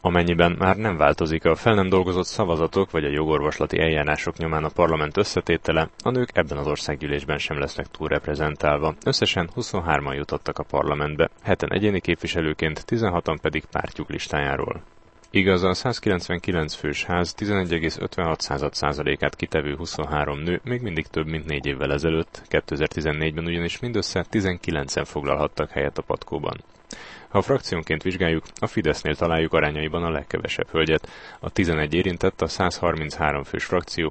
Amennyiben már nem változik a fel nem dolgozott szavazatok vagy a jogorvoslati eljárások nyomán a parlament összetétele, a nők ebben az országgyűlésben sem lesznek túlreprezentálva. Összesen 23-an jutottak a parlamentbe, 7-en egyéni képviselőként, 16-an pedig pártjuk listájáról. Igaz, a 199 fős ház 11,56%-át kitevő 23 nő még mindig több, mint 4 évvel ezelőtt, 2014-ben ugyanis mindössze 19-en foglalhattak helyet a patkóban. Ha a frakciónként vizsgáljuk, a Fidesznél találjuk arányaiban a legkevesebb hölgyet, a 11 érintett a 133 fős frakció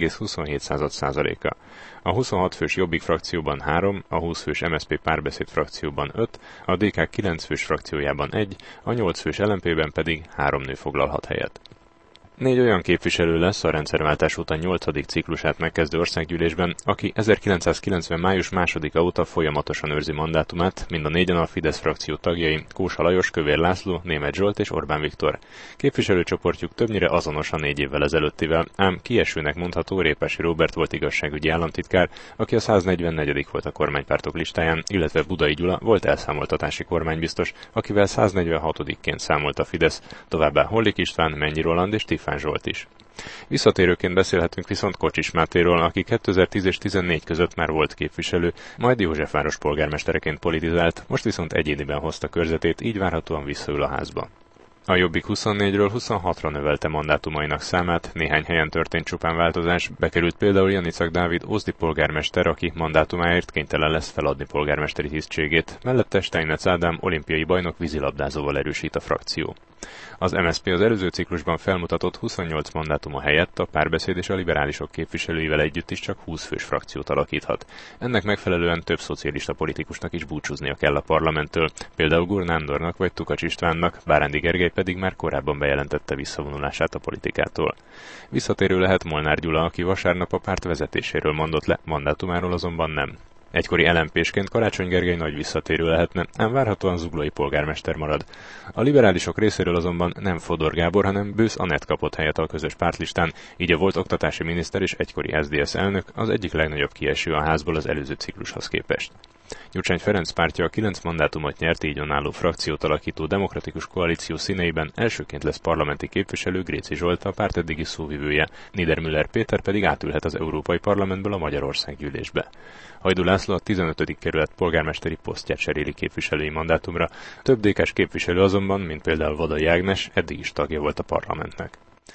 8,27%-a. A 26 fős Jobbik frakcióban 3, a 20 fős MSZP Párbeszéd frakcióban 5, a DK 9 fős frakciójában 1, a 8 fős LMP-ben pedig 3 nő foglalhat helyet. 4 olyan képviselő lesz a rendszerváltás után 8. ciklusát megkezdő országgyűlésben, aki 1990. május 2-a óta folyamatosan őrzi mandátumát, mind a 4-en a Fidesz frakció tagjai, Kósa Lajos, Kövér László, Németh Zsolt és Orbán Viktor. Képviselőcsoportjuk többnyire azonos a 4 évvel ezelőttivel, ám kiesőnek mondható Répási Róbert volt igazságügyi államtitkár, aki a 144. volt a kormánypártok listáján, illetve Budai Gyula volt elszámoltatási kormánybiztos, akivel 146-ként számolt a Fidesz, továbbá Hollik István, Mennyi Roland és Tifán Zsolt is. Visszatérőként beszélhetünk viszont Kocsis Mátéról, aki 2010 és 2014 között már volt képviselő, majd Józsefváros polgármestereként politizált, most viszont egyéniben hozta körzetét, így várhatóan visszaül a házba. A Jobbik 24-ről 26-ra növelte mandátumainak számát, néhány helyen történt csupán változás, bekerült például Janicak Dávid ózdi polgármester, aki mandátumáért kénytelen lesz feladni polgármesteri tisztségét, mellette Steinmetz Ádám olimpiai bajnok vízilabdázóval erősít a frakció. Az MSZP az előző ciklusban felmutatott 28 mandátuma helyett a Párbeszéd és a liberálisok képviselőivel együtt is csak 20 fős frakciót alakíthat. Ennek megfelelően több szocialista politikusnak is búcsúznia kell a parlamenttől, például Gur Nándornak vagy Tukacs Istvánnak, Bárándi Gergely pedig már korábban bejelentette visszavonulását a politikától. Visszatérő lehet Molnár Gyula, aki vasárnap a párt vezetéséről mondott le, mandátumáról azonban nem. Egykori LMP-sként Karácsony Gergely nagy visszatérő lehetne, ám várhatóan zuglói polgármester marad. A liberálisok részéről azonban nem Fodor Gábor, hanem Bősz Anett kapott helyet a közös pártlistán, így a volt oktatási miniszter és egykori SZDSZ elnök az egyik legnagyobb kieső a házból az előző ciklushoz képest. Gyurcsány Ferenc pártja a 9 mandátumot nyert, így önálló frakciót alakító demokratikus koalíció színeiben elsőként lesz parlamenti képviselő Gréczi Zsolt, a párt eddigi szóvivője, Niedermüller Péter pedig átülhet az Európai Parlamentből a Magyarország gyűlésbe. Hajdú László a 15. kerület polgármesteri posztját cseréli képviselői mandátumra, több DK-s képviselő azonban, mint például Vadai Ágnes, eddig is tagja volt a parlamentnek.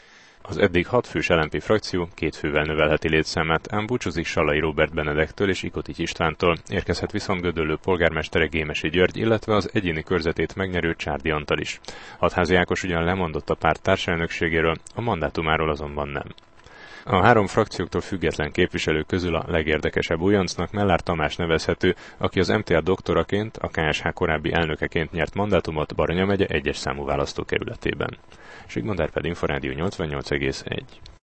Az eddig 6 fős LMP frakció 2 fővel növelheti létszámát, ám búcsúzik Sallai Róbert Benedektől és Ikotics Istvántól, érkezhet viszont Gödöllő polgármestere Gémesi György, illetve az egyéni körzetét megnyerő Csárdi Antal is. Hatházi Ákos ugyan lemondott a párt társelnökségéről, a mandátumáról azonban nem. A 3 frakcióktól független képviselők közül a legérdekesebb újoncnak Mellár Tamás nevezhető, aki az MTA doktoraként, a KSH korábbi elnökeként nyert mandátumot Baranya megye 1-es számú választókerületében. Sigmond Árpád, Inforádió 88,1.